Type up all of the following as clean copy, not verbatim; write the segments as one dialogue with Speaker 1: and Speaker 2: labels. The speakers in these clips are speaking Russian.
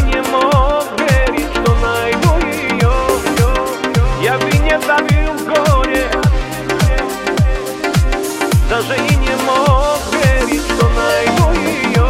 Speaker 1: не мог верить, что найду ее. Я бы не топил в горе, даже и не мог верить, что найду ее.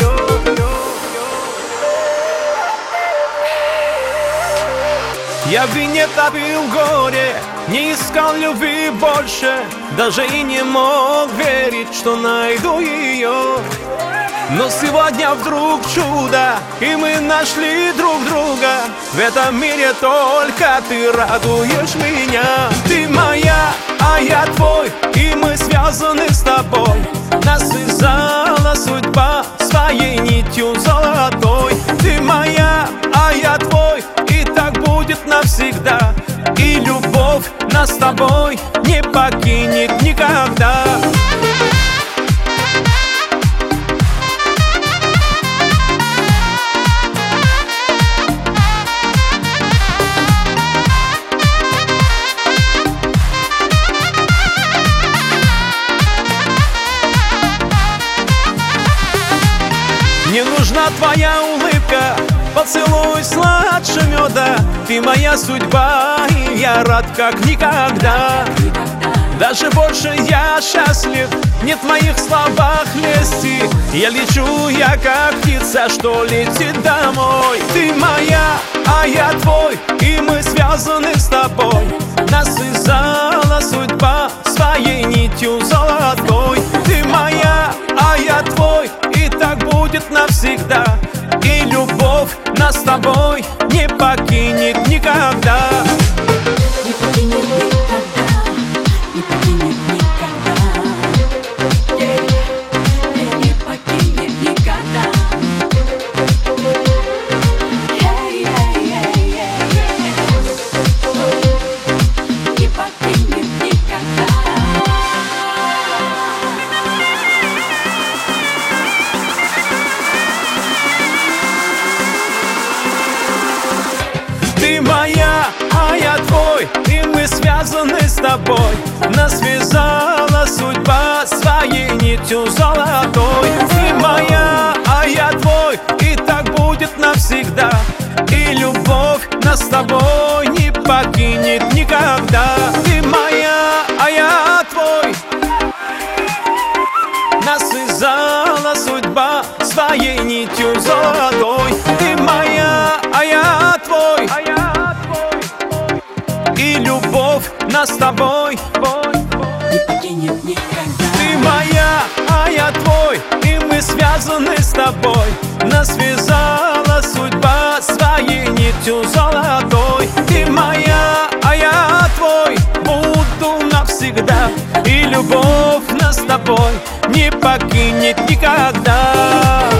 Speaker 1: Я бы не топил в горе, не искал любви больше, даже и не мог верить, что найду ее. Но сегодня вдруг чудо, и мы нашли друг друга. В этом мире только ты радуешь меня. Ты моя, а я твой, и мы связаны с тобой. Нас связала судьба своей нитью золотой. Ты моя, а я твой, и так будет навсегда. И любовь нас с тобой не покинет никогда. Мне нужна твоя улыбка, поцелуй сладше меда. Ты моя судьба, и я рад как никогда. Даже больше я счастлив, нет в моих словах лести. Я лечу, я как птица, что летит домой. Ты моя, а я твой, и мы связаны с тобой. Нас связала судьба своей нитью золотой. Ты моя, а я твой, и так будет навсегда. И любовь нас с тобой не покинет никогда.
Speaker 2: Не покинет никогда, не покинет никогда. Не покинет никогда. Не покинет никогда.
Speaker 1: Ты моя, а я твой, и мы связаны с тобой. Нас связала судьба своей нитью золотой. Ты моя, а я твой, и так будет навсегда. И любовь нас с тобой не покинет никогда. Ты моя, а я твой. Нас связала судьба своей нитью золотой. Ты моя, а я твой. И любовь нас с тобой
Speaker 2: Не покинет никогда.
Speaker 1: Ты моя, а я твой, и мы связаны с тобой. Нас связала судьба своей нитью золотой. Ты моя, а я твой, буду навсегда. И любовь нас с тобой не покинет никогда.